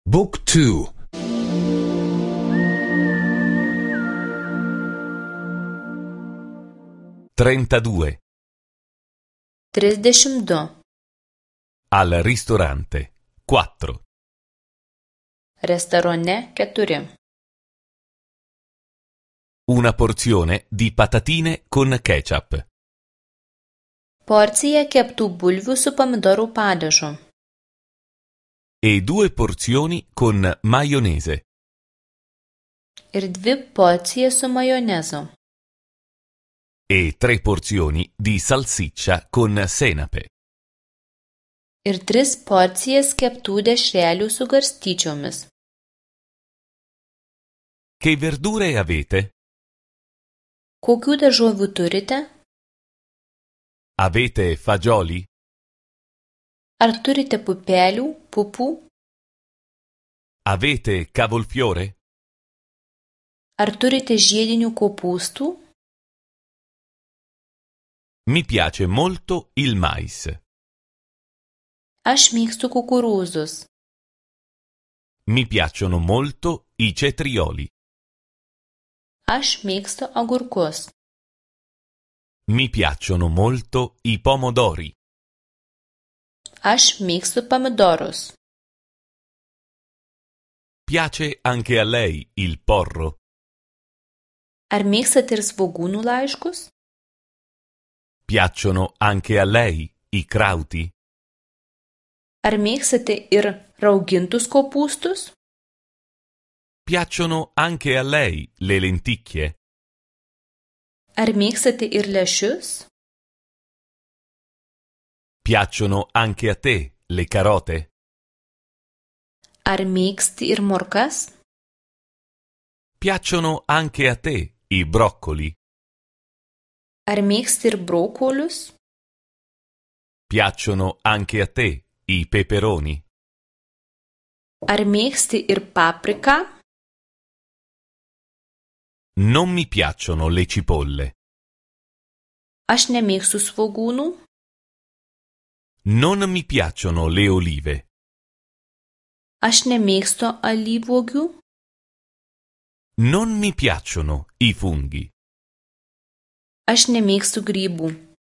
Book 2. 32. 32. Al ristorante. 4. Restorane 4. Una porzione di patatine con ketchup. Porcija keptų bulvių su pomidorų padažu. E 2 porzioni con maionese. Ir 2 porcijas su majonezu. E 3 porzioni di salsiccia con senape. Ir 3 porcijas keptų dešrelių su garstyčiomis. Che verdure avete? Kokių daržovių turite? Avete fagioli? Ar turite pupelių, pupų? Avete cavolfiore? Ar turite žiedinių kopūstų? Mi piace molto il mais. Aš mėgstu kukurūzus. Mi piacciono molto i cetrioli. Aš mėgstu agurkus. Mi piacciono molto i pomodori. Aš mėgstu pomidorus. Piace anche a lei il porro? Ar mėgstate ir svogūnų laiškus? Piacciono anche a lei i krauti? Ar mėgstate ir raugintus kopūstus? Piacciono anche a lei le lenticchie? Ar mėgstate ir lęšius? Piacciono anche a te le carote? Ar mėgsti ir morkas? Piacciono anche a te i broccoli? Ar mėgsti ir brokolius? Piacciono anche a te i peperoni? Ar mėgsti ir papriką? Non mi piacciono le cipolle. Aš nemėgstu svogūnų. Non mi piacciono le olive. Aš nemėgstu alyvuogių. Non mi piacciono i funghi. Aš nemėgstu grybų.